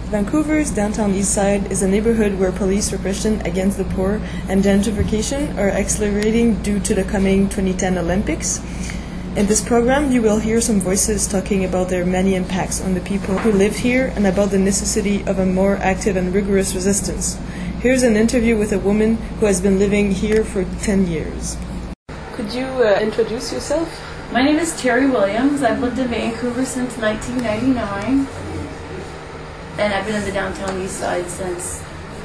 Vancouver's downtown east side is a neighborhood where police repression against the poor and gentrification are accelerating due to the coming 2010 Olympics. In this program, you will hear some voices talking about their many impacts on the people who live here and about the necessity of a more active and rigorous resistance. Here's an interview with a woman who has been living here for 10 years. Could you introduce yourself? My name is Terry Williams. I've lived in Vancouver since 1999. And I've been in the downtown east side since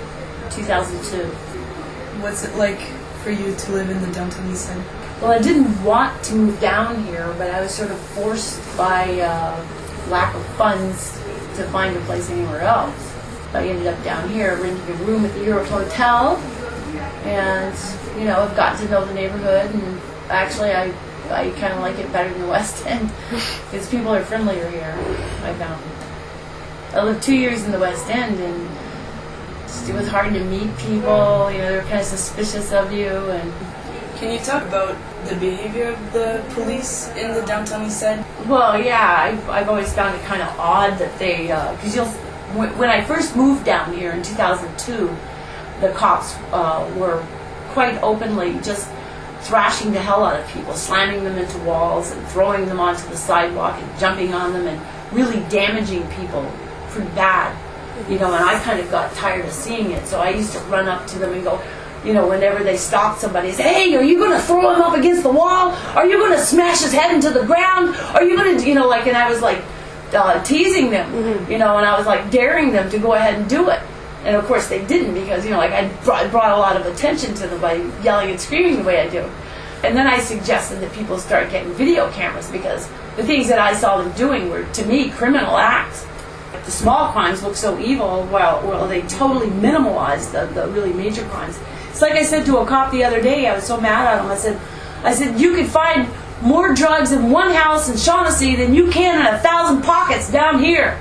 2002. What's it like for you to live in the downtown east side? Well, I didn't want to move down here, but I was sort of forced by lack of funds to find a place anywhere else. I ended up down here renting a room at the Europe Hotel, and I've gotten to know the neighborhood, and actually I kind of like it better than the West End because people are friendlier here, I found. I lived 2 years in the West End, and it was hard to meet people. They were kind of suspicious of you. And can you talk about the behavior of the police in the downtown east side? Well, yeah, I've always found it kind of odd that they, because when I first moved down here in 2002, the cops were quite openly just thrashing the hell out of people, slamming them into walls and throwing them onto the sidewalk and jumping on them and really damaging people pretty bad, and I kind of got tired of seeing it, so I used to run up to them and go, whenever they stopped somebody, say, hey, are you going to throw him up against the wall? Are you going to smash his head into the ground? Are you going to, and I was like teasing them, and I was like daring them to go ahead and do it. And of course they didn't because, I brought a lot of attention to them by yelling and screaming the way I do. And then I suggested that people start getting video cameras because the things that I saw them doing were, to me, criminal acts. The small crimes look so evil, well, they totally minimalize the really major crimes. It's like I said to a cop the other day, I was so mad at him, I said, you could find more drugs in one house in Shaughnessy than you can in 1,000 pockets down here,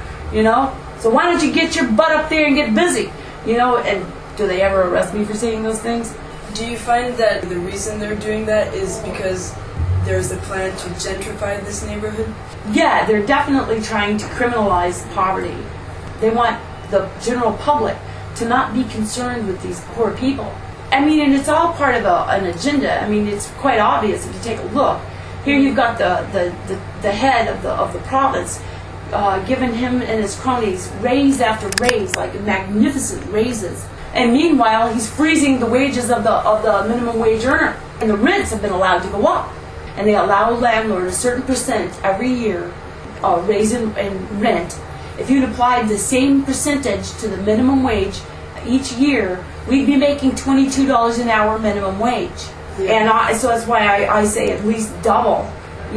So why don't you get your butt up there and get busy, and do they ever arrest me for saying those things? Do you find that the reason they're doing that is because there's a plan to gentrify this neighborhood? Yeah, they're definitely trying to criminalize poverty. They want the general public to not be concerned with these poor people. And it's all part of an agenda. It's quite obvious if you take a look. Here you've got the head of the province giving him and his cronies raise after raise, like magnificent raises. And meanwhile, he's freezing the wages of the minimum wage earner. And the rents have been allowed to go up. And they allow a landlord a certain percent every year raise in rent. If you'd applied the same percentage to the minimum wage each year, we'd be making $22 an hour minimum wage. Yeah. And so that's why I say at least double,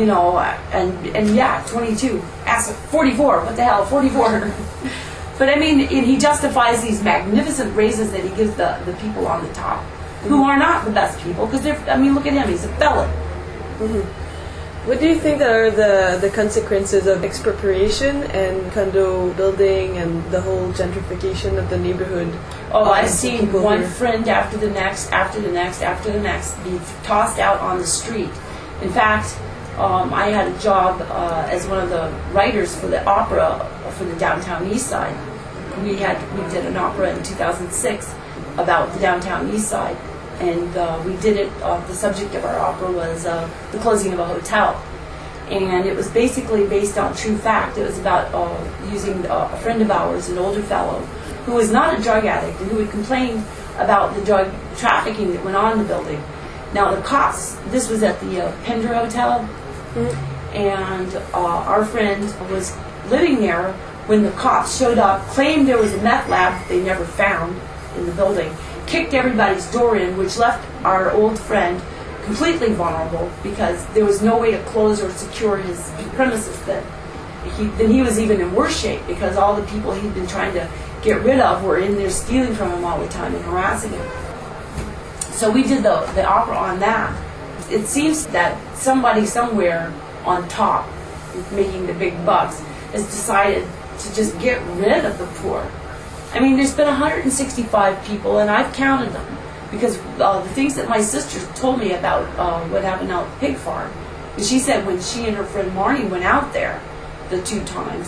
and yeah, 22. Ask 44, what the hell, 44. But he justifies these magnificent raises that he gives the people on the top, who are not the best people, because look at him, he's a felon. What do you think are the consequences of expropriation and condo building and the whole gentrification of the neighborhood? Oh, I've seen one friend after the next be tossed out on the street. In fact, I had a job as one of the writers for the opera for the downtown east side. We did an opera in 2006 about the downtown east side. And we did it, the subject of our opera was the closing of a hotel. And it was basically based on true fact. It was about using a friend of ours, an older fellow, who was not a drug addict and who had complained about the drug trafficking that went on in the building. Now the cops, this was at the Pender Hotel, and our friend was living there when the cops showed up, claimed there was a meth lab that they never found in the building, kicked everybody's door in, which left our old friend completely vulnerable because there was no way to close or secure his premises then. He was even in worse shape because all the people he'd been trying to get rid of were in there stealing from him all the time and harassing him. So we did the opera on that. It seems that somebody somewhere on top, making the big bucks, has decided to just get rid of the poor. There's been 165 people, and I've counted them, because the things that my sister told me about what happened out at the pig farm, she said when she and her friend Marnie went out there the 2 times,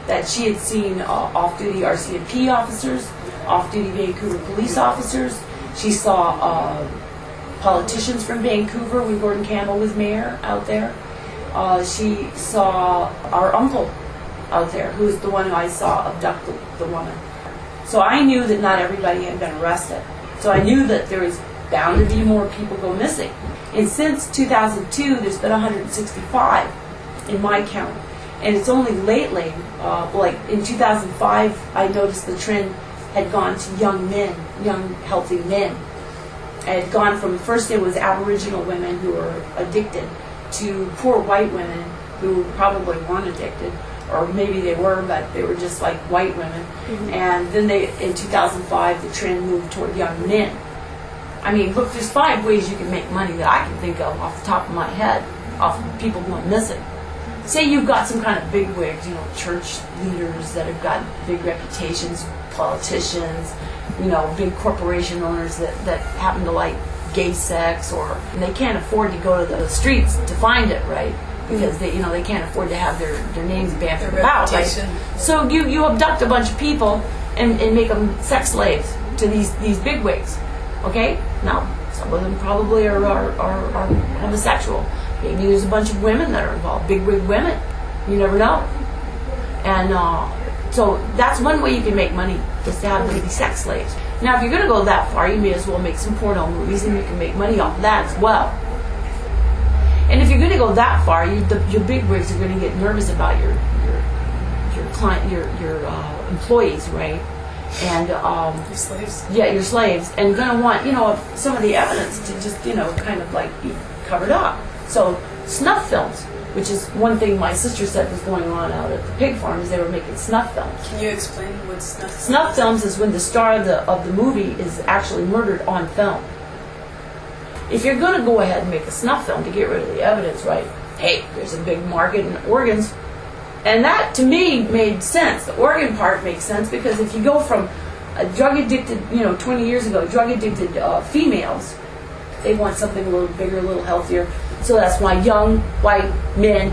that she had seen off-duty RCMP officers, off-duty Vancouver police officers. She saw politicians from Vancouver when Gordon Campbell was mayor out there. She saw our uncle out there, who was the one who I saw abduct the woman. So I knew that not everybody had been arrested. So I knew that there was bound to be more people go missing. And since 2002, there's been 165 in my count. And it's only lately, like in 2005, I noticed the trend had gone to young men, young healthy men. It had gone from, first it was Aboriginal women who were addicted to poor white women who probably weren't addicted, or maybe they were, but they were just like white women. Mm-hmm. And then in 2005, the trend moved toward young men. I mean, look, there's 5 ways you can make money that I can think of off the top of my head, off of people going missing. Say you've got some kind of big wigs, church leaders that have got big reputations, politicians, big corporation owners that happen to like gay sex, and they can't afford to go to the streets to find it, right? Because they can't afford to have their names bantered about, right? So you abduct a bunch of people and make them sex slaves to these big wigs, okay? Now some of them probably are homosexual. Maybe there's a bunch of women that are involved, big wig women. You never know. And so that's one way you can make money, is to have them be sex slaves. Now, if you're going to go that far, you may as well make some porno movies, and you can make money off of that as well. And if you're going to go that far, your big wigs are going to get nervous about your client, your employees, right? And your slaves. Yeah, your slaves, and going to want some of the evidence to just kind of like be covered up. So snuff films, which is one thing my sister said was going on out at the pig farm, is they were making snuff films. Can you explain what snuff films? Snuff films is when the star of the movie is actually murdered on film. If you're going to go ahead and make a snuff film to get rid of the evidence, right? Hey, there's a big market in organs. And that, to me, made sense. The organ part makes sense, because if you go from a drug-addicted, 20 years ago, drug-addicted females, they want something a little bigger, a little healthier. So that's why young men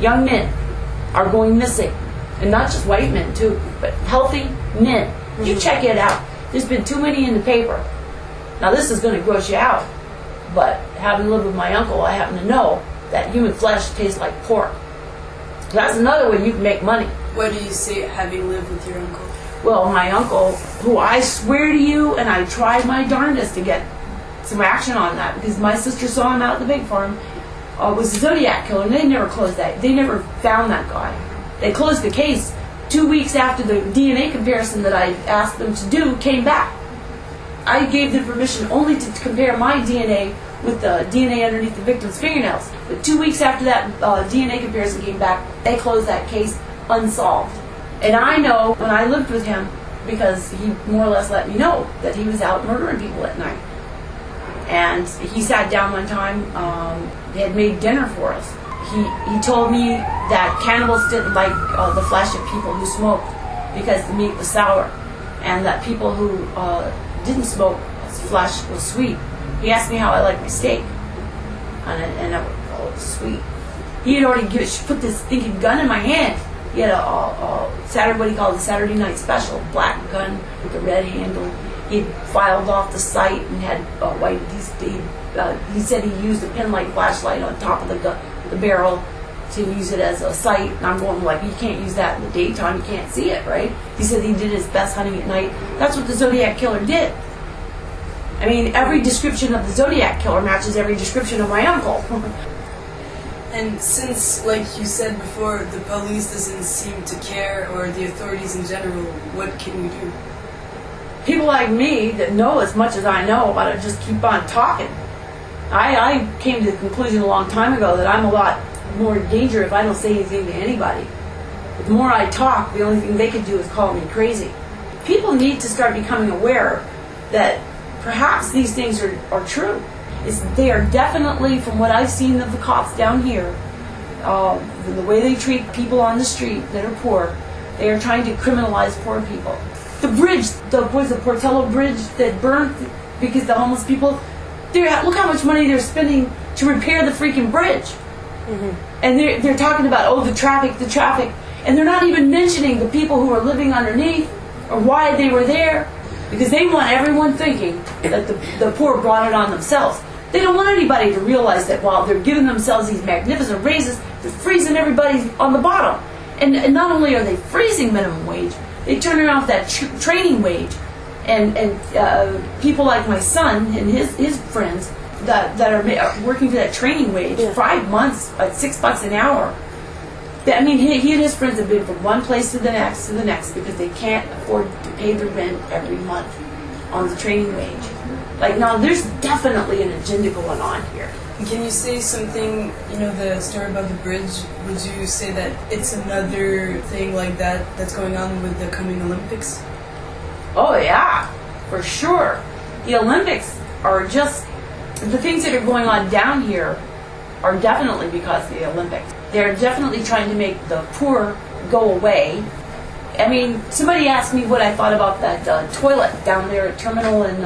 are going missing. And not just white men, too, but healthy men. Mm-hmm. You check it out. There's been too many in the paper. Now, this is going to gross you out. But having lived with my uncle, I happen to know that human flesh tastes like pork. That's another way you can make money. What do you say, having lived with your uncle? Well, my uncle, who I swear to you, and I tried my darndest to get some action on that, because my sister saw him out at the pig farm, was a Zodiac killer, and they never closed that. They never found that guy. They closed the case 2 weeks after the DNA comparison that I asked them to do came back. I gave them permission only to compare my DNA with the DNA underneath the victim's fingernails. But 2 weeks after that DNA comparison came back, they closed that case unsolved. And I know when I lived with him, because he more or less let me know that he was out murdering people at night. And he sat down one time, they had made dinner for us. He told me that cannibals didn't like the flesh of people who smoked because the meat was sour, and that people who didn't smoke, flesh was sweet. He asked me how I liked my steak, and I would, it was sweet. He had already put this stinking gun in my hand. He had what he called a Saturday night special, black gun with a red handle. He filed off the sight and had white. He said he used a pin-light flashlight on top of the barrel to use it as a sight. And I'm going like, you can't use that in the daytime. You can't see it, right? He said he did his best hunting at night. That's what the Zodiac Killer did. I mean, every description of the Zodiac Killer matches every description of my uncle. And since, like you said before, the police doesn't seem to care, or the authorities in general, what can we do? People like me that know as much as I know about it just keep on talking. I came to the conclusion a long time ago that I'm a lot more in danger if I don't say anything to anybody. But the more I talk, the only thing they could do is call me crazy. People need to start becoming aware that perhaps these things are true. They are definitely, from what I've seen of the cops down here, the way they treat people on the street that are poor, they are trying to criminalize poor people. The bridge, the Portello Bridge that burned because the homeless people, look how much money they're spending to repair the freaking bridge. Mm-hmm. And they're talking about, the traffic. And they're not even mentioning the people who are living underneath or why they were there, because they want everyone thinking that the poor brought it on themselves. They don't want anybody to realize that while they're giving themselves these magnificent raises, they're freezing everybody on the bottom. And not only are they freezing minimum wage, they turn around with that training wage. And people like my son and his friends that are working for that training wage, 5 months at $6 an hour. I mean, he and his friends have been from one place to the next because they can't afford to pay the rent every month on the training wage. Like, now, there's definitely an agenda going on here. Can you say something, the story about the bridge, would you say that it's another thing like that that's going on with the coming Olympics? Oh, yeah, for sure. The Olympics are just, the things that are going on down here are definitely because of the Olympics. They're definitely trying to make the poor go away. I mean, somebody asked me what I thought about that toilet down there at Terminal in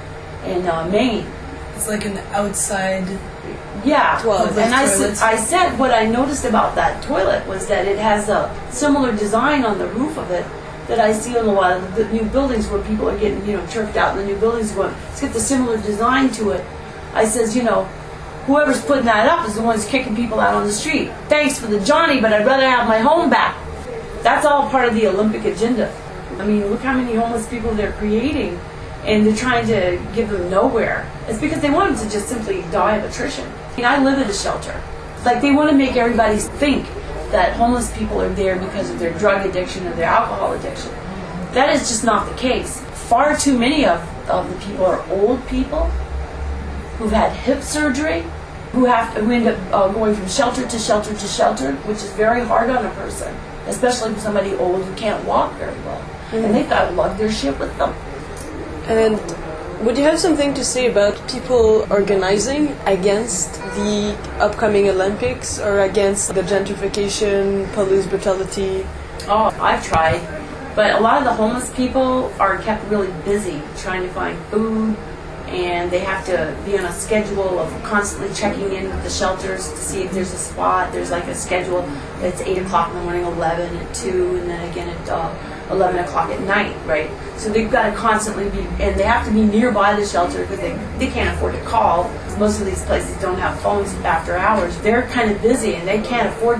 Maine. It's like an outside. Yeah, and I said what I noticed about that toilet was that it has a similar design on the roof of it that I see in a lot of the new buildings where people are getting, turfed out in the new buildings. It's got the similar design to it. I says, whoever's putting that up is the ones kicking people out on the street. Thanks for the Johnny, but I'd rather have my home back. That's all part of the Olympic agenda. I mean, look how many homeless people they're creating, and they're trying to give them nowhere. It's because they want them to just simply die of attrition. I mean, I live at a shelter. Like, they want to make everybody think that homeless people are there because of their drug addiction or their alcohol addiction. That is just not the case. Far too many of the people are old people who've had hip surgery, who end up going from shelter to shelter to shelter, which is very hard on a person, especially for somebody old who can't walk very well. And they've got to lug their shit with them. And would you have something to say about people organizing against the upcoming Olympics or against the gentrification, police brutality? Oh, I've tried. But a lot of the homeless people are kept really busy trying to find food, and they have to be on a schedule of constantly checking in with the shelters to see if there's a spot. There's like a schedule. It's 8 o'clock in the morning, 11 at 2, and then again at 11 o'clock at night, right? So they've got to constantly be, and they have to be nearby the shelter because they can't afford to call. Most of these places don't have phones after hours. They're kind of busy, and they don't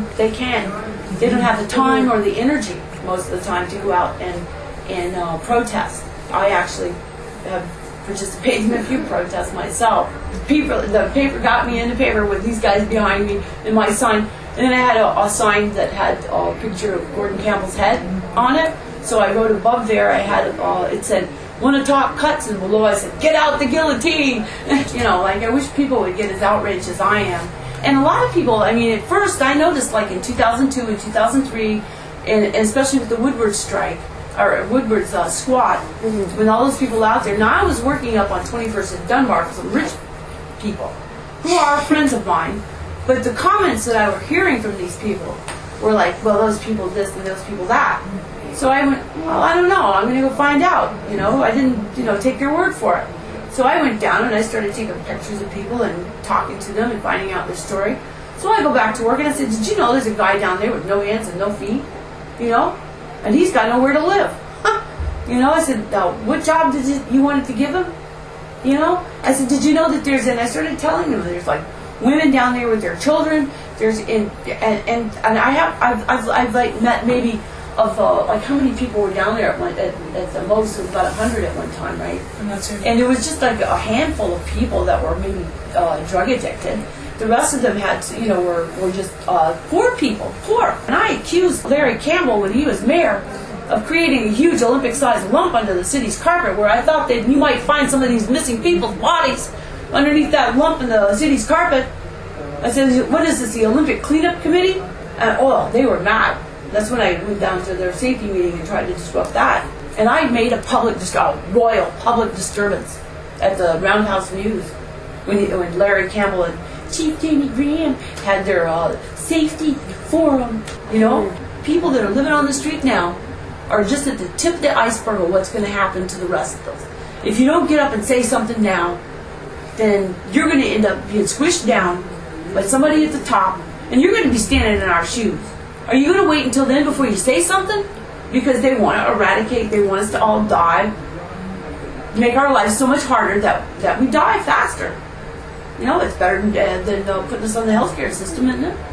have the time or the energy most of the time to go out and protest. I actually have participated in a few protests myself. The paper got me in the paper with these guys behind me and my sign, and then I had a sign that had a picture of Gordon Campbell's head on it. So I wrote above there, I had it said, "Want to talk cuts?" and below I said, "Get out the guillotine." Like, I wish people would get as outraged as I am. And a lot of people, I mean, at first I noticed, like in 2002 and 2003, and especially with the Woodward strike, or Woodward's squat, when all those people out there. Now, I was working up on 21st and Dunbar for some rich people who are friends of mine, but the comments that I were hearing from these people were like, well, those people this and those people that. So I went, well, I don't know. I'm going to go find out. I didn't, take their word for it. So I went down and I started taking pictures of people and talking to them and finding out their story. So I go back to work and I said, did you know there's a guy down there with no hands and no feet? And he's got nowhere to live. I said, what job did you wanted to give him? I said, did you know that and I started telling them there's like women down there with their children. And I've like met maybe of like how many people were down there at the most. It was about 100 at one time, right? And it was just like a handful of people that were maybe drug addicted. The rest of them had, were just poor people, poor. And I accused Larry Campbell when he was mayor of creating a huge Olympic-sized lump under the city's carpet, where I thought that you might find some of these missing people's bodies underneath that lump in the city's carpet. I said, what is this, the Olympic Cleanup Committee? And they were mad. That's when I went down to their safety meeting and tried to disrupt that. And I made a royal public disturbance at the Roundhouse News when Larry Campbell and Chief Jamie Graham had their safety forum. People that are living on the street now are just at the tip of the iceberg of what's going to happen to the rest of us. If you don't get up and say something now, then you're going to end up being squished down by somebody at the top, and you're going to be standing in our shoes. Are you going to wait until then before you say something? Because they want to eradicate, they want us to all die, make our lives so much harder that we die faster. You know, it's better than putting us on the healthcare system, isn't it?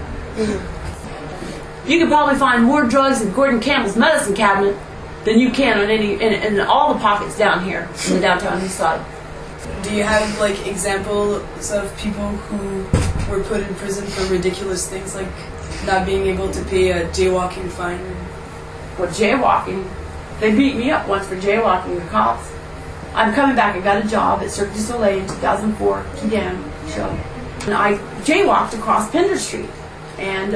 Mm-hmm. You can probably find more drugs in Gordon Campbell's medicine cabinet than you can on in all the pockets down here in the downtown east side. Do you have like examples of people who were put in prison for ridiculous things like not being able to pay a jaywalking fine? Well, jaywalking, they beat me up once for jaywalking, the cops. I'm coming back, I got a job at Cirque du Soleil in 2004, Kidam show. And I jaywalked across Pender Street. And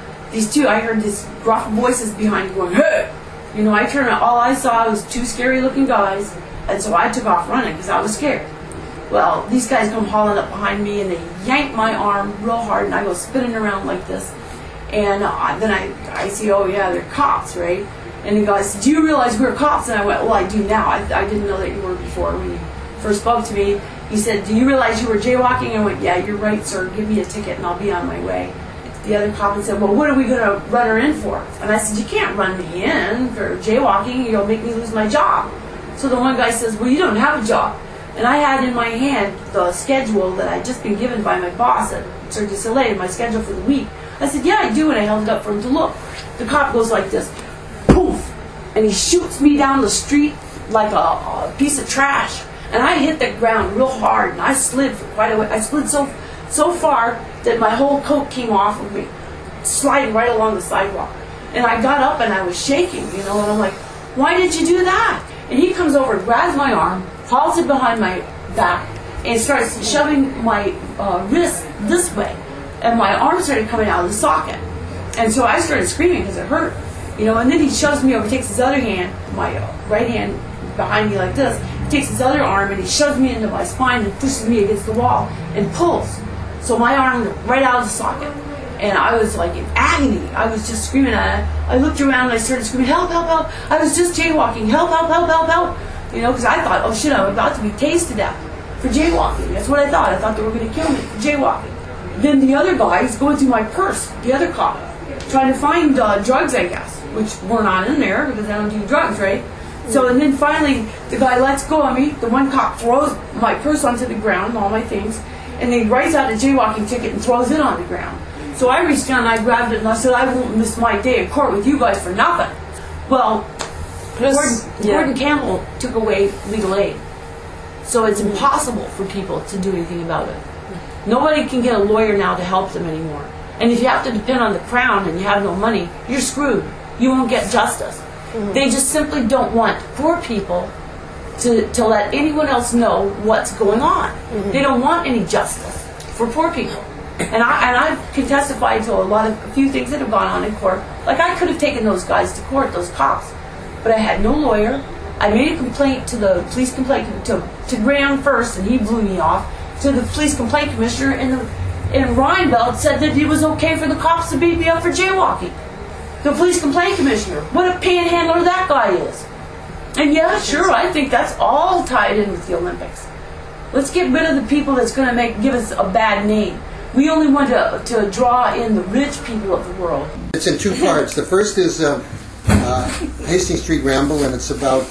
I heard these gruff voices behind me going, hey! You know, I turned around, all I saw was two scary looking guys, and so I took off running because I was scared. Well, these guys come hauling up behind me and they yank my arm real hard and I go spinning around like this. And then I see, oh yeah, they're cops, right? And the guy said, do you realize we're cops? And I went, well, I do now. I didn't know that you were before. When you first spoke to me, he said, do you realize you were jaywalking? And I went, yeah, you're right, sir. Give me a ticket and I'll be on my way. The other cop said, well, what are we going to run her in for? And I said, you can't run me in for jaywalking. You'll make me lose my job. So the one guy says, well, you don't have a job. And I had in my hand the schedule that I'd just been given by my boss at Cirque du Soleil, my schedule for the week. I said, yeah, I do, and I held it up for him to look. The cop goes like this, poof, and he shoots me down the street like a piece of trash. And I hit the ground real hard, and I slid for quite a way. I slid so far that my whole coat came off of me, sliding right along the sidewalk. And I got up, and I was shaking, you know, and I'm like, why did you do that? And he comes over, grabs my arm, hauls it behind my back, and starts shoving my wrist this way. And my arm started coming out of the socket. And so I started screaming because it hurt. You know, and then he shoves me over, takes his other hand, my right hand behind me like this, takes his other arm and he shoves me into my spine and pushes me against the wall and pulls. So my arm went right out of the socket. And I was like in agony. I was just screaming at it. I looked around and I started screaming, help, help, help. I was just jaywalking. Help, help, help, help, help. You know, because I thought, oh shit, I'm about to be tased to death for jaywalking. That's what I thought. I thought they were going to kill me for jaywalking. Then the other guy is going through my purse, the other cop, trying to find drugs, I guess, which were not in there because I don't do drugs, right? So, and then finally, the guy lets go of me. The one cop throws my purse onto the ground and all my things, and then he writes out a jaywalking ticket and throws it on the ground. So I reached down and I grabbed it and I said, I won't miss my day in court with you guys for nothing. Well, Gordon Campbell took away legal aid. So it's impossible for people to do anything about it. Nobody can get a lawyer now to help them anymore. And if you have to depend on the Crown and you have no money, you're screwed. You won't get justice. Mm-hmm. They just simply don't want poor people to let anyone else know what's going on. Mm-hmm. They don't want any justice for poor people. And I can testify to a few things that have gone on in court. Like I could have taken those guys to court, those cops, but I had no lawyer. I made a complaint to the police complaint to Graham first, and he blew me off. To the police complaint commissioner, and Reinbelt said that it was okay for the cops to beat me up for jaywalking. The police complaint commissioner, what a panhandler that guy is. And yeah, sure, I think that's all tied in with the Olympics. Let's get rid of the people that's going to give us a bad name. We only want to draw in the rich people of the world. It's in two parts. The first is Hastings Street Ramble, and it's about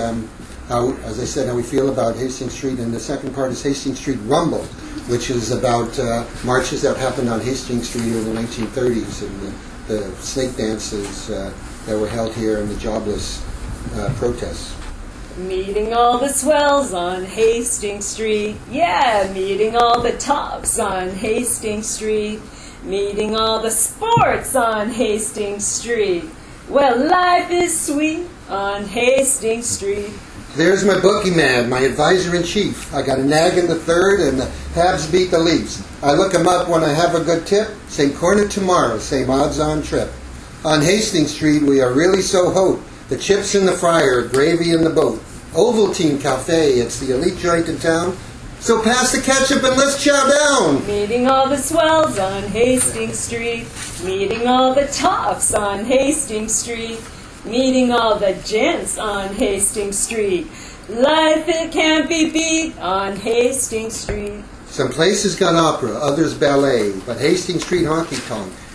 as I said, how we feel about Hastings Street, and the second part is Hastings Street Rumble, which is about marches that happened on Hastings Street in the 1930s, and the snake dances that were held here, and the jobless protests. Meeting all the swells on Hastings Street, yeah, meeting all the tops on Hastings Street, meeting all the sports on Hastings Street. Well, life is sweet on Hastings Street. There's my bookie man, my advisor-in-chief. I got a nag in the third, and the Habs beat the Leafs. I look 'em up when I have a good tip. Same corner tomorrow, same odds-on trip. On Hastings Street, we are really so hot. The chips in the fryer, gravy in the boat. Ovaltine Cafe, it's the elite joint in town. So pass the ketchup and let's chow down. Meeting all the swells on Hastings Street. Meeting all the tops on Hastings Street. Meeting all the gents on Hastings Street. Life, it can't be beat on Hastings Street. Some places got opera, others ballet, but Hastings Street honky tonk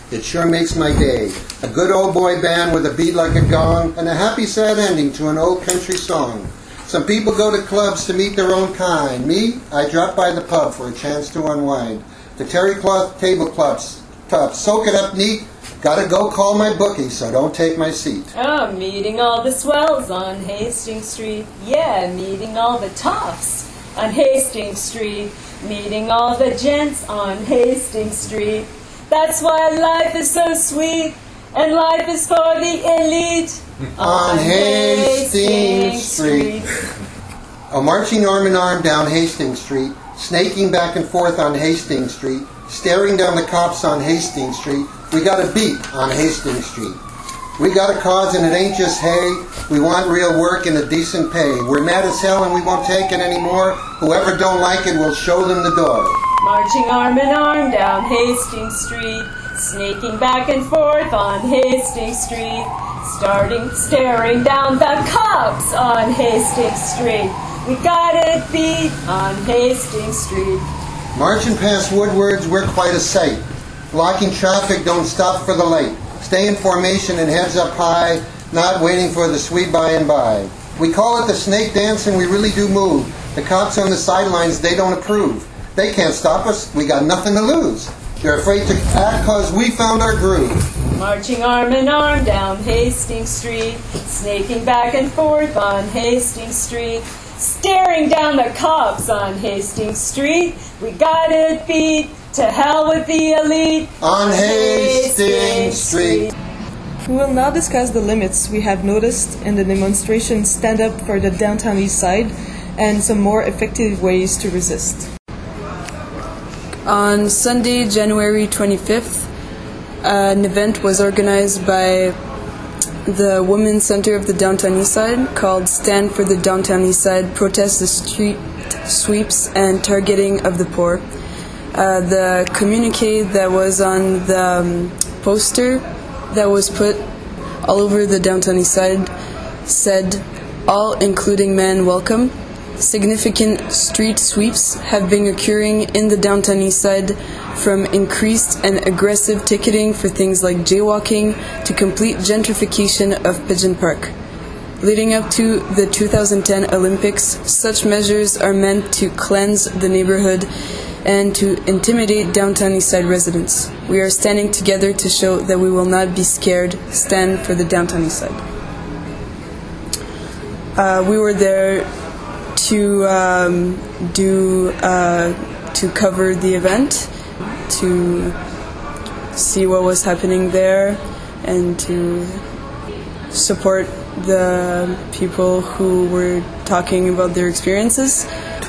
It sure makes my day. A good old boy band with a beat like a gong, and a happy sad ending to an old country song. Some people go to clubs to meet their own kind. Me, I drop by the pub for a chance to unwind. The terry cloth tablecloths, soak it up neat. Gotta go call my bookie, so don't take my seat. Oh, meeting all the swells on Hastings Street. Yeah, meeting all the toffs on Hastings Street. Meeting all the gents on Hastings Street. That's why life is so sweet, and life is for the elite. On Hastings Street. A marching arm in arm down Hastings Street, snaking back and forth on Hastings Street, staring down the cops on Hastings Street. We got a beat on Hastings Street. We got a cause and it ain't just hay. We want real work and a decent pay. We're mad as hell and we won't take it anymore. Whoever don't like it, we'll show them the door. Marching arm in arm down Hastings Street, snaking back and forth on Hastings Street, staring down the cops on Hastings Street. We got it beat on Hastings Street. Marching past Woodwards, we're quite a sight. Blocking traffic, don't stop for the light. Stay in formation and heads up high, not waiting for the sweet by and by. We call it the snake dance and we really do move. The cops on the sidelines, they don't approve. They can't stop us, we got nothing to lose. They're afraid to act cause we found our groove. Marching arm in arm down Hastings Street, snaking back and forth on Hastings Street, staring down the cops on Hastings Street. We got it beat, to hell with the elite. On Hastings Street. We will now discuss the limits we have noticed in the demonstration Stand Up for the Downtown East Side and some more effective ways to resist. On Sunday, January 25th, an event was organized by the Women's Center of the Downtown East Side called Stand for the Downtown East Side, Protest the Street Sweeps and Targeting of the Poor. The communique that was on the poster that was put all over the Downtown East Side said, "All, including men, welcome." Significant street sweeps have been occurring in the Downtown East Side, from increased and aggressive ticketing for things like jaywalking to complete gentrification of Pigeon Park. Leading up to the 2010 Olympics, such measures are meant to cleanse the neighborhood and to intimidate Downtown East Side residents. We are standing together to show that we will not be scared. Stand for the Downtown East Side. We were there to cover the event, to see what was happening there, and to support the people who were talking about their experiences.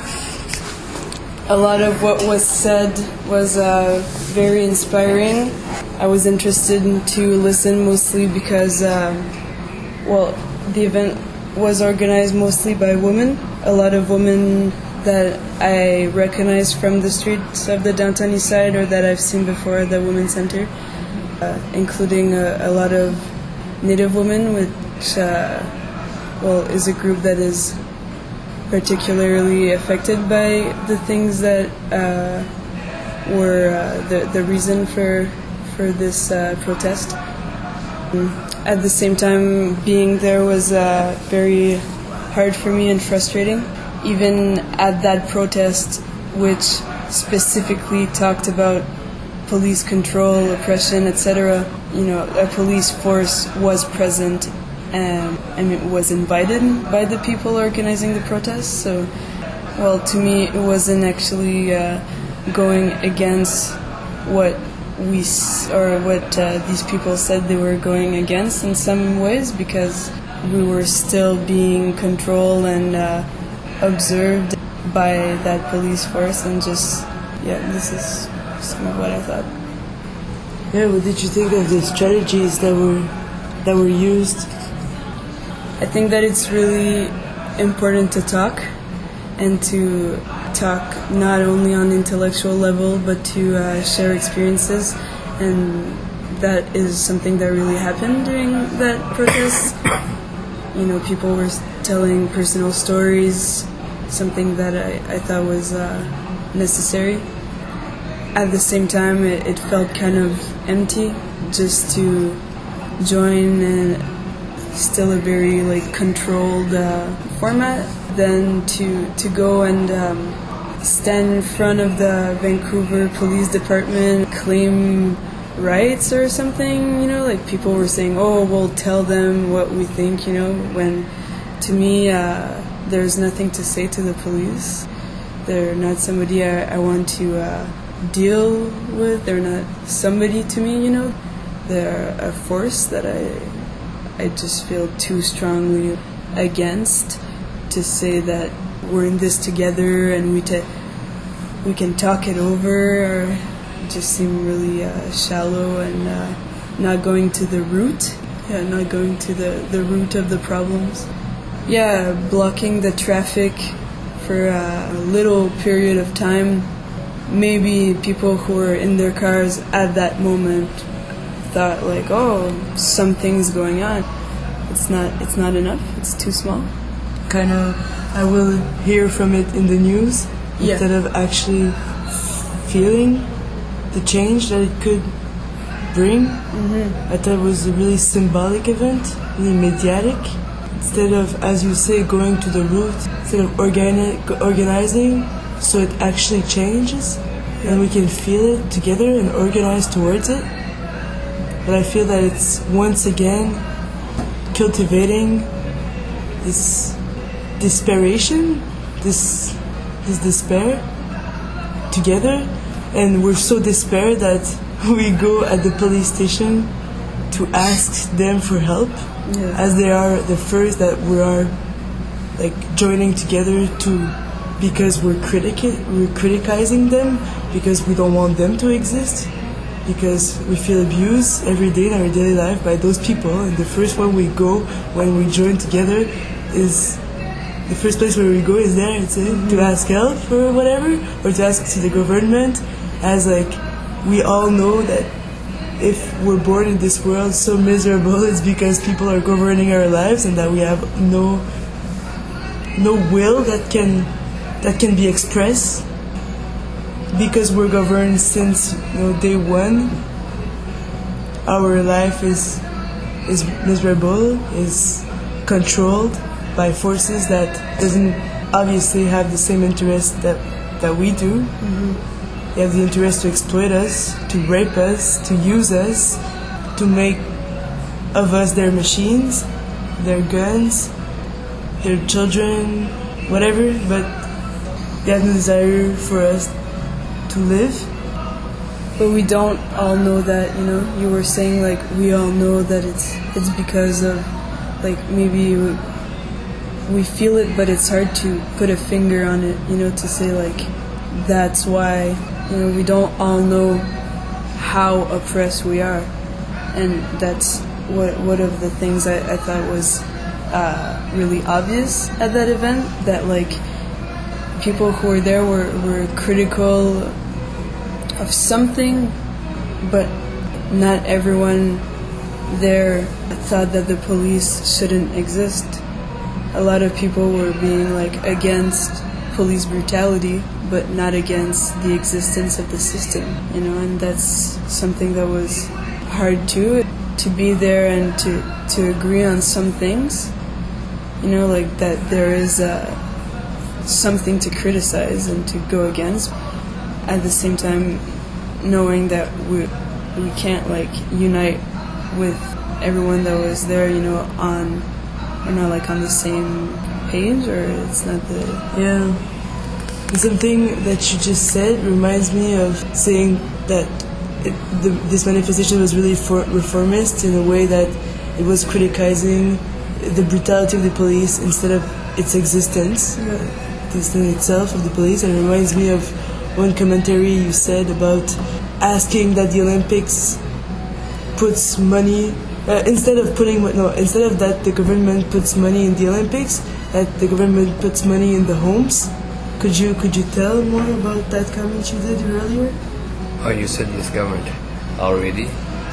A lot of what was said was very inspiring. I was interested to listen mostly because, the event was organized mostly by women. A lot of women that I recognize from the streets of the Downtown East Side or that I've seen before at the Women's Center, including a lot of Native women, which is a group that is particularly affected by the things that were the reason for this protest. At the same time, being there was very hard for me and frustrating. Even at that protest, which specifically talked about police control, oppression, etc., a police force was present and was invited by the people organizing the protest. So, to me, it wasn't actually going against what these people said they were going against in some ways, because we were still being controlled and observed by that police force, and this is some of what I thought. Yeah, what did you think of the strategies that were used? I think that it's really important to talk, and to talk not only on intellectual level, but to share experiences, and that is something that really happened during that protest. People were telling personal stories, something that I thought was necessary. At the same time, it felt kind of empty, just to join and still a very like controlled format than to go and stand in front of the Vancouver Police Department, claim rights or something, like people were saying, oh, we'll tell them what we think, when to me there's nothing to say to the police. They're not somebody I want to deal with. They're not somebody to me, They're a force that I just feel too strongly against to say that we're in this together and we can talk it over, or just seem really shallow and not going to the root. Not going to the root of the problems. Blocking the traffic for a little period of time. Maybe people who were in their cars at that moment thought like, oh, something's going on. It's not enough. It's too small. Kind of, I will hear from it in the news instead of actually feeling the change that it could bring. I thought it was a really symbolic event, really mediatic. Instead of, as you say, going to the root, instead of organizing so it actually changes and we can feel it together and organize towards it. But I feel that it's once again cultivating this desperation, this despair together, and we're so despair that we go at the police station to ask them for help, as they are the first that we are like joining together because we're criticizing them, because we don't want them to exist, because we feel abused every day in our daily life by those people. And the first one we go when we join together is the first place where we go is there to ask help or whatever, or to ask to the government, as like we all know that if we're born in this world so miserable, it's because people are governing our lives and that we have no will that can be expressed, because we're governed since day one. Our life is miserable, is controlled by forces that doesn't obviously have the same interest that we do. They have the interest to exploit us, to rape us, to use us, to make of us their machines, their guns, their children, whatever, but they have no desire for us to live. But we don't all know that, you were saying like we all know that it's because of like maybe we feel it, but it's hard to put a finger on it, to say like that's why, we don't all know how oppressed we are. And that's one of the things I thought was really obvious at that event, that like people who were there were critical of something, but not everyone there thought that the police shouldn't exist. A lot of people were being like against police brutality, but not against the existence of the system, and that's something that was hard to be there and to agree on some things, like that there is something to criticize and to go against, at the same time knowing that we can't like unite with everyone that was there, we're not like on the same page, or it's not the... Something that you just said reminds me of saying that this manifestation was really reformist in a way that it was criticizing the brutality of the police instead of its existence, the existence itself of the police. And it reminds me of one commentary you said about asking that the Olympics puts money instead of that the government puts money in the Olympics, that the government puts money in the homes. Could you tell more about that comment you did earlier? Oh, you said this government already.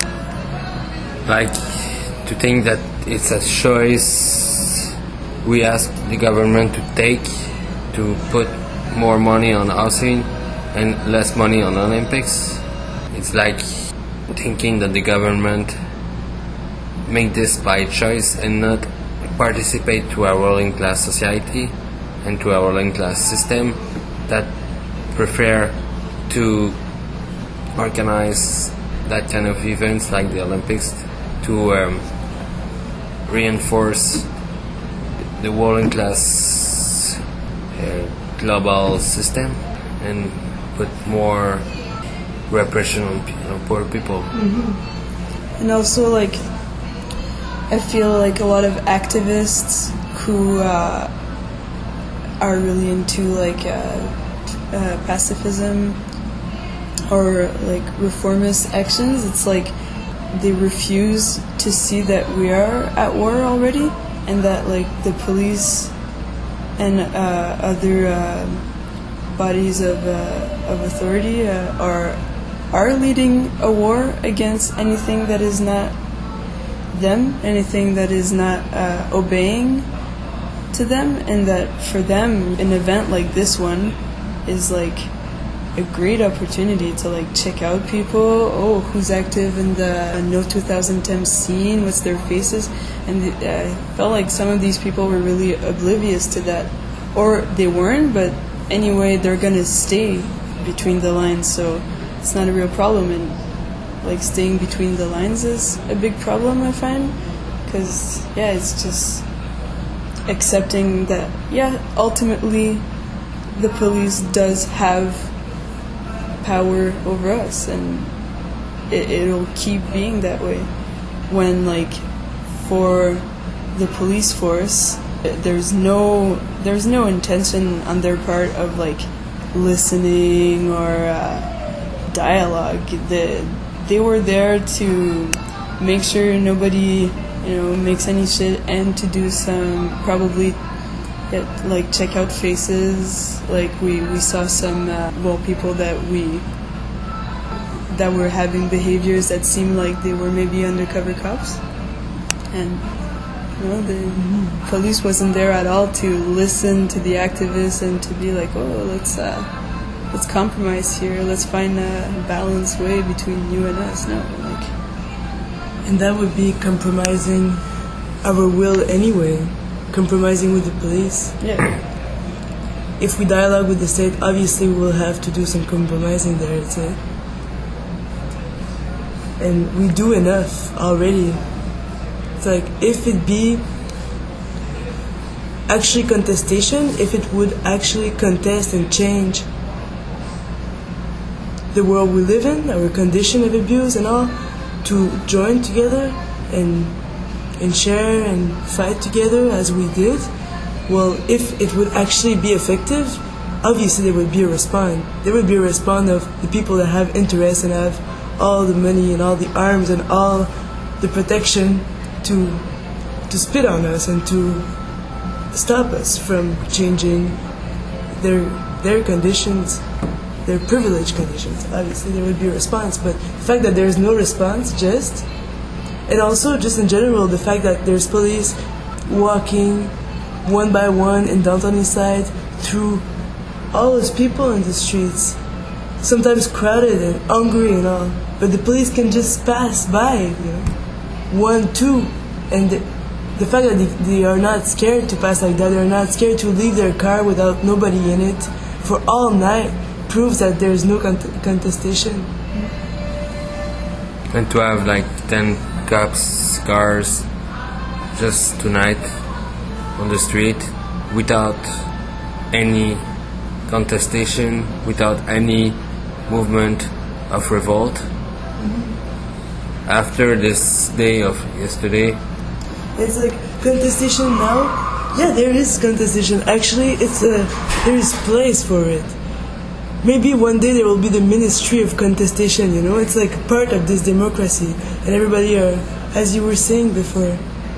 Like, to think that it's a choice we ask the government to take, to put more money on housing and less money on Olympics. It's like thinking that the government make this by choice and not participate to our ruling class society and to our ruling class system that prefer to organize that kind of events like the Olympics to reinforce the working class global system and put more repression on poor people. Mm-hmm. And also, like, I feel like a lot of activists who are really into like pacifism or like reformist actions, it's like they refuse to see that we are at war already, and that like the police and other bodies of authority are leading a war against anything that is not them, anything that is not obeying to them, and that for them an event like this one is like a great opportunity to like check out people, who's active in the No 2010 scene, what's their faces, and I felt like some of these people were really oblivious to that, or they weren't, but anyway they're gonna stay between the lines, so it's not a real problem. And like staying between the lines is a big problem, I find, because it's just accepting that ultimately the police does have power over us, and it'll keep being that way. When like for the police force, there's no intention on their part of like listening or dialogue. They were there to make sure nobody, makes any shit, and to do some probably like check out faces. Like we saw some people that were having behaviors that seemed like they were maybe undercover cops, and the police wasn't there at all to listen to the activists and to be like, let's compromise here, let's find a balanced way between you and us. No, like, and that would be compromising our will anyway, compromising with the police. Yeah. If we dialogue with the state, obviously we'll have to do some compromising there, too. And we do enough already. It's like, if it be actually contestation, if it would actually contest and change the world we live in, our condition of abuse and all, to join together and share and fight together as we did, well, if it would actually be effective, obviously there would be a response. There would be a response of the people that have interest and have all the money and all the arms and all the protection to spit on us and to stop us from changing their conditions, their privileged conditions. Obviously there would be a response, but the fact that there is no response, and also just in general, the fact that there's police walking one by one in downtown Eastside through all those people in the streets, sometimes crowded and hungry and all, but the police can just pass by, 1, 2, and the fact that they are not scared to pass like that, they are not scared to leave their car without nobody in it for all night, proves that there is no contestation. And to have like 10 cops, cars, just tonight on the street without any contestation, without any movement of revolt. After this day of yesterday, it's like contestation now. Yeah, there is contestation. Actually, there is place for it. Maybe one day there will be the Ministry of Contestation, It's like part of this democracy. And everybody are, as you were saying before.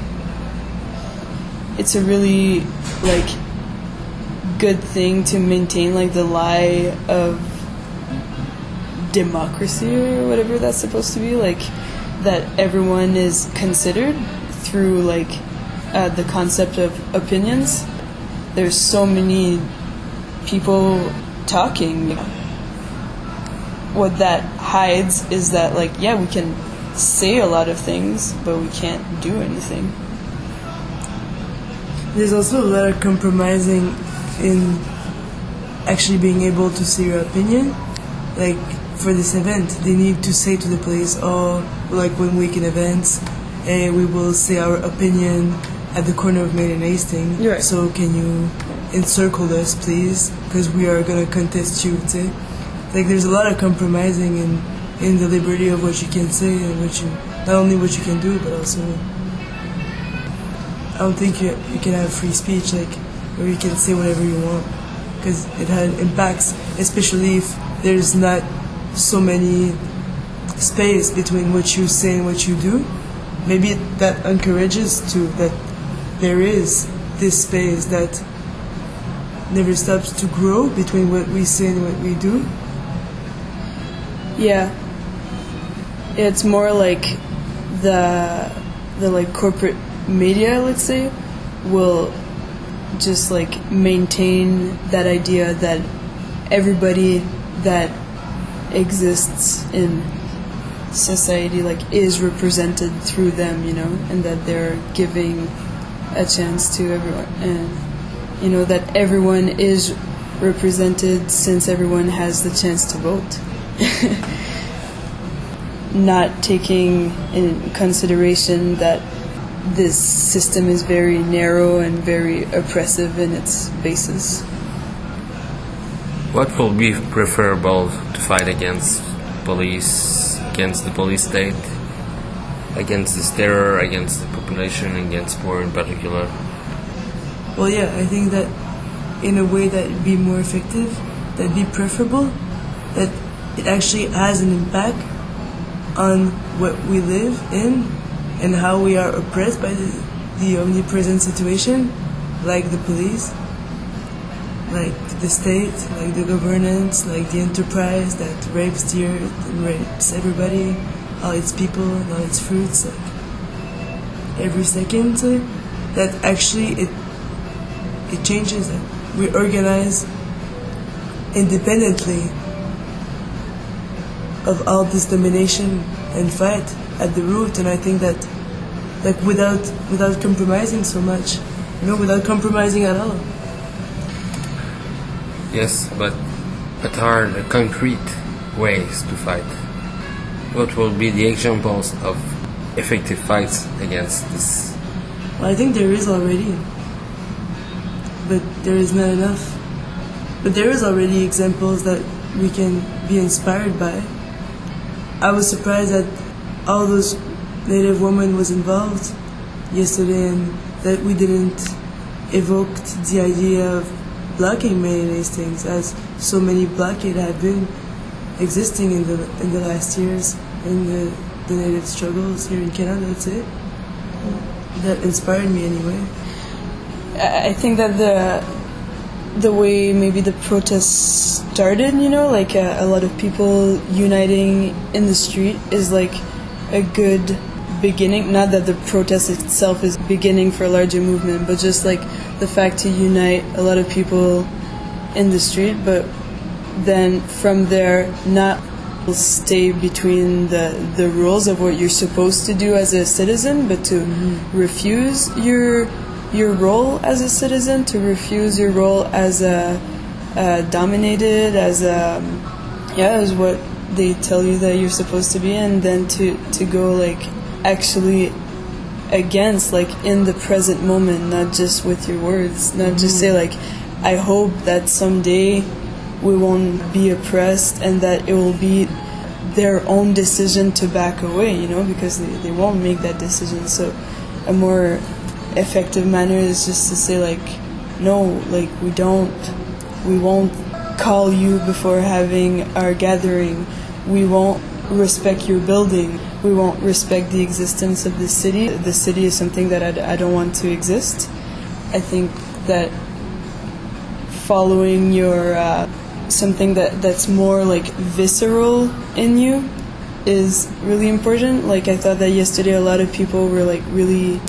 It's a really, like, good thing to maintain, like, the lie of democracy or whatever that's supposed to be. Like, that everyone is considered through, like, the concept of opinions. There's so many people talking. what that hides is that, like, yeah, we can say a lot of things, but we can't do anything. There's also a lot of compromising in actually being able to say your opinion. Like, for this event, they need to say to the police, oh, like when weekend events, we will say our opinion at the corner of Main and Hastings. Right. So can you encircle us, please? Because we are going to contest you, say. Like, there's a lot of compromising in the liberty of what you can say and not only what you can do, but also, I don't think you can have free speech, like, where you can say whatever you want, because it had impacts, especially if there's not so many space between what you say and what you do. Maybe that encourages to that there is this space that never stops to grow between what we say and what we do. Yeah. It's more like the like corporate media, let's say, will just like maintain that idea that everybody that exists in society like is represented through them, you know, and that they're giving a chance to everyone, and you know that everyone is represented since everyone has the chance to vote. Not taking in consideration that this system is very narrow and very oppressive in its basis. What will be preferable to fight against police, against the police state, against this terror, against the population, against poor in particular? Well, yeah, I think that in a way that would be more effective, that'd be preferable, that it actually has an impact on what we live in and how we are oppressed by the omnipresent situation, like the police, like the state, like the governance, like the enterprise that rapes the earth and rapes everybody, all its people and all its fruits, like every second. So that actually it changes it. We organize independently of all this domination and fight at the root, and I think that like without compromising so much, you know, without compromising at all. Yes, but what are the concrete ways to fight? What will be the examples of effective fights against this? Well, I think there is already, but there is not enough. But there is already examples that we can be inspired by. I was surprised that all those Native women was involved yesterday, and that we didn't evoke the idea of blocking Main and Hastings, as so many blockades have been existing in the last years in the Native struggles here in Canada. That's it. That inspired me anyway. I think that the way maybe the protests started, you know, like a lot of people uniting in the street is like a good beginning. Not that the protest itself is beginning for a larger movement, but just like the fact to unite a lot of people in the street, but then from there not stay between the rules of what you're supposed to do as a citizen, but to refuse your role as a citizen, to refuse your role as a dominated, as what they tell you that you're supposed to be, and then to go like actually against, like in the present moment, not just with your words, not just say like, I hope that someday we won't be oppressed and that it will be their own decision to back away, you know, because they won't make that decision. So a more effective manner is just to say like, no, like we won't call you before having our gathering, we won't respect your building, we won't respect the existence of the city. The city is something that I don't want to exist. I think that following your something that's more like visceral in you is really important. Like I thought that yesterday a lot of people were like really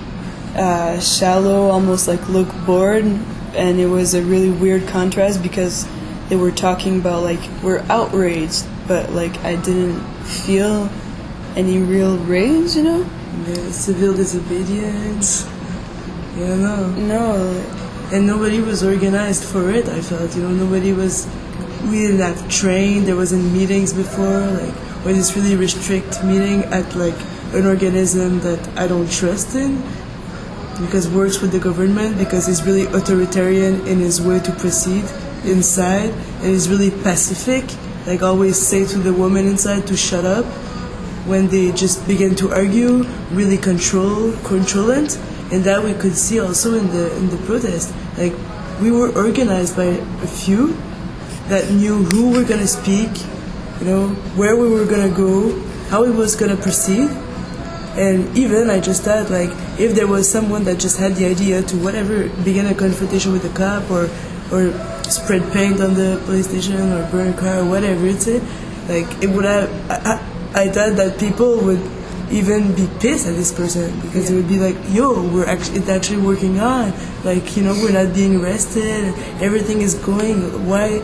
shallow, almost like look bored, and it was a really weird contrast because they were talking about like we're outraged but like I didn't feel any real rage, you know? The civil disobedience. Yeah, No. and nobody was organized for it. I felt, nobody was. We didn't have trained. There wasn't meetings before, like, or this really restrict meeting at like an organism that I don't trust in, because works with the government, because he's really authoritarian in his way to proceed inside, and he's really pacific. Like always say to the woman inside to shut up when they just begin to argue, really controllant. And that we could see also in the protest. Like we were organized by a few that knew who were gonna speak, where we were gonna go, how it was gonna proceed. And even I just thought, like, if there was someone that just had the idea to whatever begin a confrontation with the cop or spread paint on the police station or burn a car or whatever it's like it would have. I thought that people would even be pissed at this person, because it would be like, yo, it's actually working on, like, we're not being arrested, everything is going, why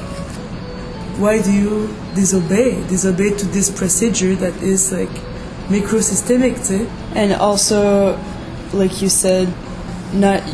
do you disobey to this procedure that is like microsystemic, tu sais? And also, like you said, not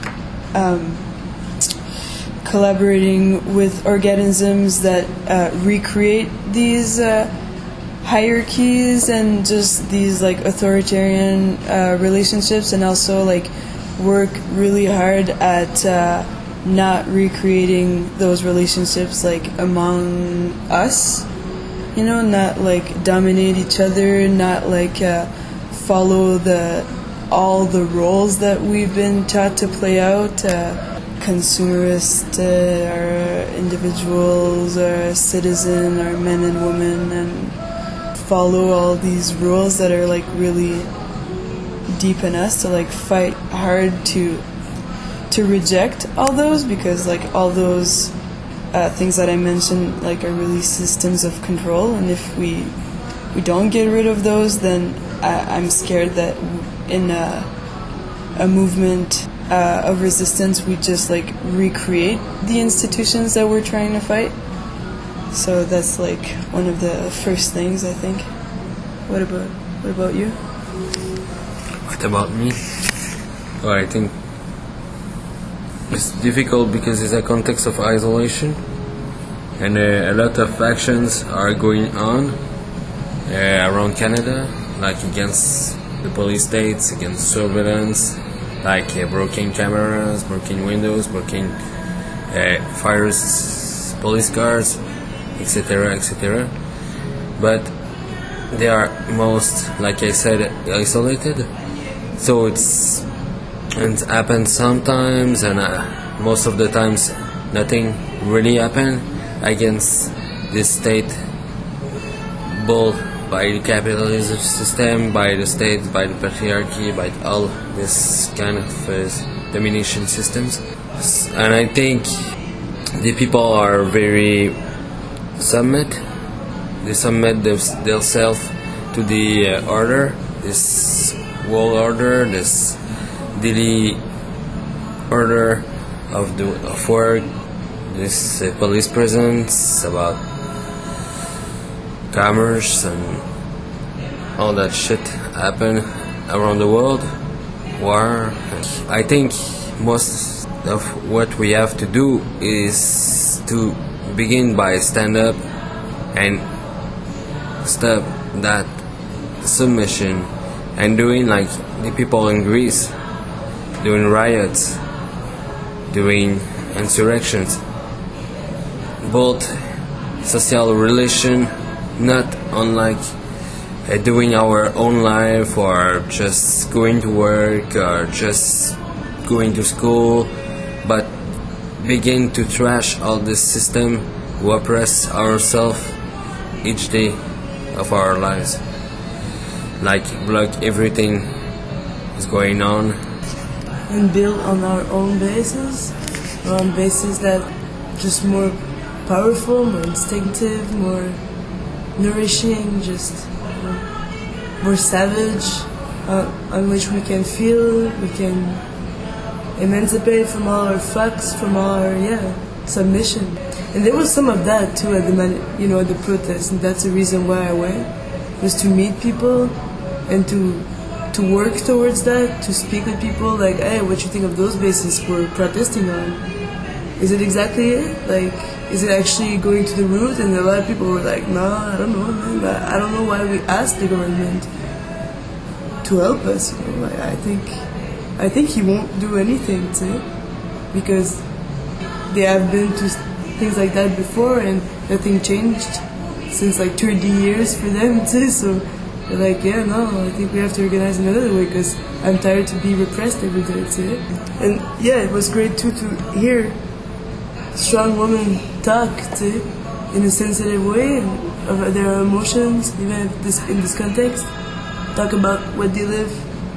collaborating with organisms that recreate these hierarchies and just these like authoritarian relationships, and also like work really hard at not recreating those relationships like among us, not like dominate each other, not like follow all the roles that we've been taught to play out, consumerist, our individuals, our citizen, our men and women, and follow all these rules that are like really deep in us, to like fight hard to reject all those, because like all those things that I mentioned like are really systems of control, and if we don't get rid of those, then I'm scared that in a movement of resistance we just like recreate the institutions that we're trying to fight. So that's like one of the first things, I think. What about you? What about me? Well, I think it's difficult because it's a context of isolation, and a lot of actions are going on around Canada, like against the police states, against surveillance, like broken cameras, broken windows, broken fires, police cars, etc., etc. But they are most, like I said, isolated. So it happens sometimes, and most of the times nothing really happens against this state built by the capitalism system, by the state, by the patriarchy, by all this kind of domination systems. And I think the people are very submit themselves to the order, this world order, this daily order of work, this police presence, about commerce and all that shit happen around the world, war. I think most of what we have to do is to begin by stand up and stop that submission, and doing like the people in Greece, doing riots, doing insurrections, both social relation, not unlike doing our own life, or just going to work, or just going to school, but begin to trash all this system who oppress ourselves each day of our lives, like block everything is going on, and build on our own bases, on bases that just more powerful, more instinctive, more nourishing, just more savage, on which we can feel, we can emancipate from all our fucks, from all our submission. And there was some of that too at the protest, and that's the reason why I went, was to meet people and to work towards that, to speak with people like, hey, what you think of those bases we're protesting on? Is it exactly it? Like, is it actually going to the root? And a lot of people were like, no, I don't know, man. I don't know why we asked the government to help us. You know? I think he won't do anything to it, because they have been to things like that before and nothing changed since like 30 years for them too. So they're like, yeah, no, I think we have to organize another way, because I'm tired to be repressed every day too. And yeah, it was great too to hear strong women talk too, in a sensitive way of their emotions, even if in this context, talk about what they live.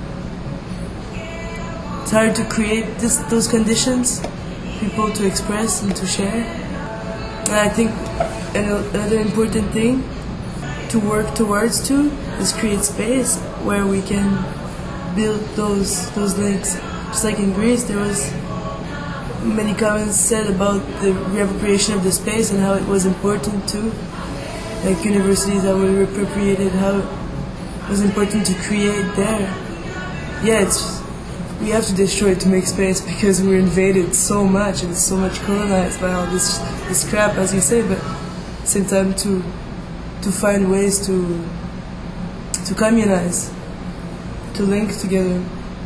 It's hard to create those conditions, people to express and to share. And I think another important thing to work towards too is create space where we can build those links. Just like in Greece, there was many comments said about the reappropriation of the space and how it was important too. Like universities that were reappropriated, how it was important to create there. Yeah, we have to destroy it to make space, because we're invaded so much and so much colonized by all this crap, as you say, but at the same time to find ways to communize, to link together.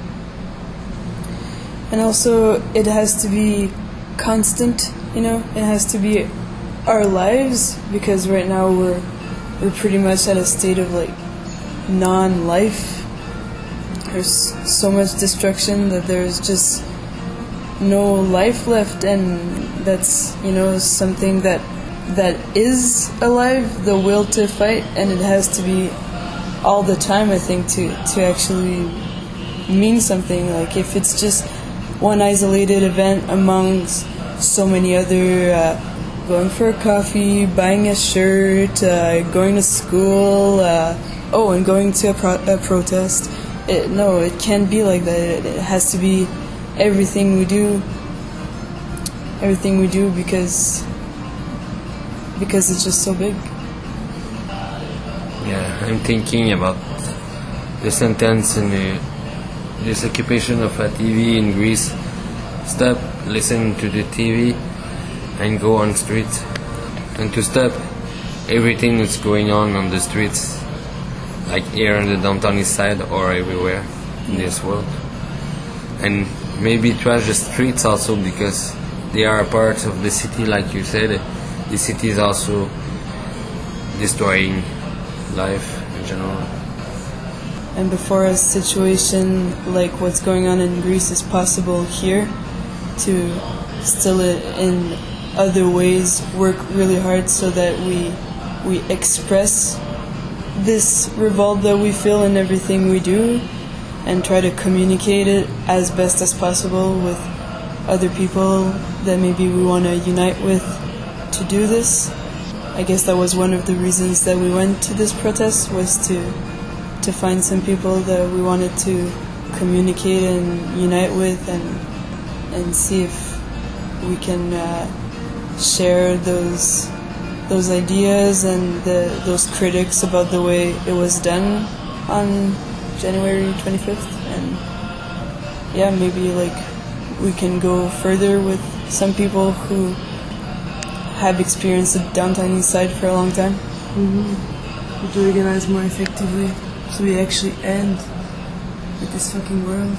And also, it has to be constant, it has to be our lives, because right now we're pretty much at a state of like non-life. There's so much destruction that there's just no life left, and that's something that is alive, the will to fight, and it has to be all the time, I think, to actually mean something. Like if it's just one isolated event amongst so many other, going for a coffee, buying a shirt, going to school, and going to a protest. No, it can't be like that. It has to be everything we do because it's just so big. Yeah, I'm thinking about the sentence in this occupation of a TV in Greece. Stop, listen to the TV, and go on street, and to stop everything that's going on the streets, like here in the downtown east side or everywhere in this world. And maybe trash the streets also, because they are a part of the city, like you said. The city is also destroying life in general. And before a situation like what's going on in Greece is possible here, to still in other ways work really hard so that we express this revolt that we feel in everything we do, and try to communicate it as best as possible with other people that maybe we want to unite with to do this. I guess that was one of the reasons that we went to this protest, was to find some people that we wanted to communicate and unite with, and see if we can share those ideas and those critics about the way it was done on January 25th. And yeah, maybe like we can go further with some people who have experienced the downtown east side for a long time. Mm-hmm. To organize more effectively, so we actually end with this fucking world.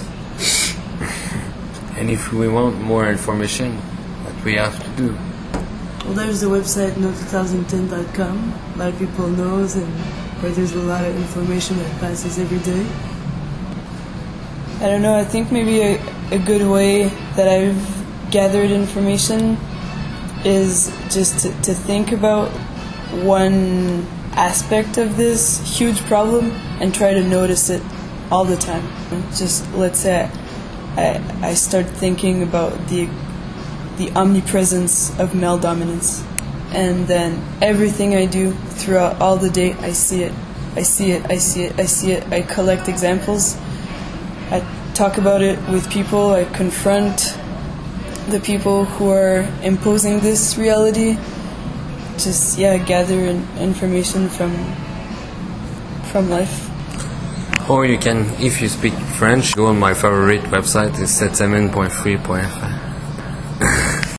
And if we want more information, what we have to do? Well, there's the website no2010.com. A lot of people knows, and where there's a lot of information that passes every day. I don't know, I think maybe a good way that I've gathered information is just to think about one aspect of this huge problem and try to notice it all the time. Just let's say I start thinking about the omnipresence of male dominance, and then everything I do throughout all the day, I see it. I collect examples, I talk about it with people, I confront the people who are imposing this reality. Just gather information from life. Or you can, if you speak French, go on my favorite website, it's 7.3.fr.